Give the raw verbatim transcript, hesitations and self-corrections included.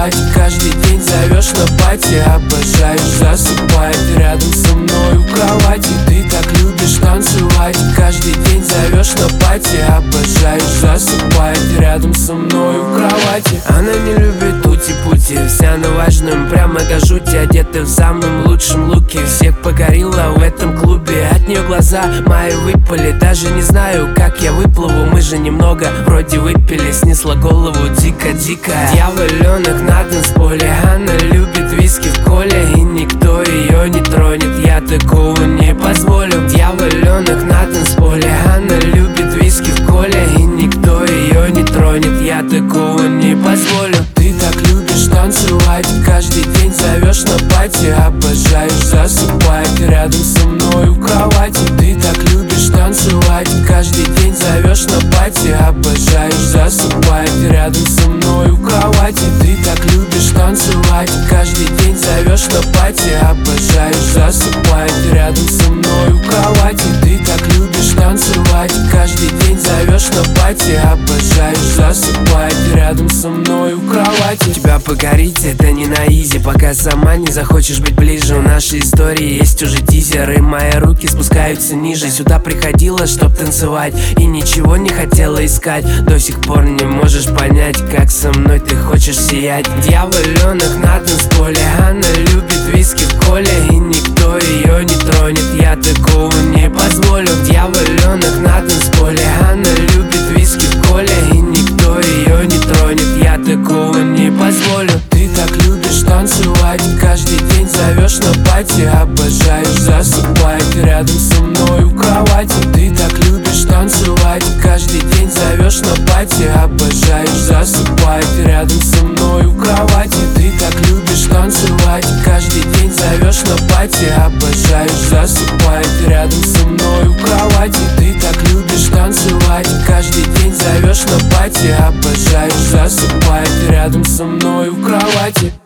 танцевать. Каждый день зовешь на пати, обожаешь засыпать рядом со мной у кровати. Ты так любишь танцевать. Каждый день зовешь на пати, обожаешь засыпать рядом со мной у кровати. Она не любит тути-пути, вся на важном, прямо до жути. Одета в самом лучшем луке, всех покорила в этом клубе. От нее глаза мои выпали, даже не знаю, как я выплыву. Мы же немного вроде выпили, снесла голову дико-дико. Дьяволенок на танцполе, она любит виски в коле, и никто ее не тронет, я такого не позволю. Дьяволенок на танцполе, она любит виски в коле, и никто ее не тронет, я такого не позволю. Ты так любишь танцевать, каждый день зовешь на пати, обожаешь засыпать рядом со мной у кровати. Ты так любишь танцевать, каждый день зовешь на пати, обожаешь засыпать рядом со мной у кровати. Ты так любишь танцевать, каждый день зовешь на пати, обожаешь засыпать рядом со мной у кровати. Ты так любишь танцевать, каждый день зовешь на пати, обожаешь засыпать рядом со мной у кровати. Тебя покорить это не на изи, пока сама не захочешь быть ближе. У нашей истории есть уже тизер, и мои руки спускаются ниже. Сюда приходила, чтоб танцевать, и ничего не хотела искать. До сих пор не можешь понять, как со мной ты хочешь сиять. Дьяволенок на танцполе, она любит виски в коле, и никто ее не тронет, я такого не позволю. Дьяволенок на танцполе, она любит виски в коле, и никто ее не тронет, я такого не позволю. Ты так любишь танцевать, каждый день зовешь на пати, обожаешь засыпать рядом со мной у кровати. Ты так любишь танцевать, каждый день зовешь на пати, обожаешь засыпать рядом со мной у кровати. Ты так любишь танцевать, каждый день зовешь на пати, обожаешь засыпать рядом со мной у кровати. Ты так любишь танцевать, каждый день зовешь на пати, обожаешь засыпать рядом со мной у кровати.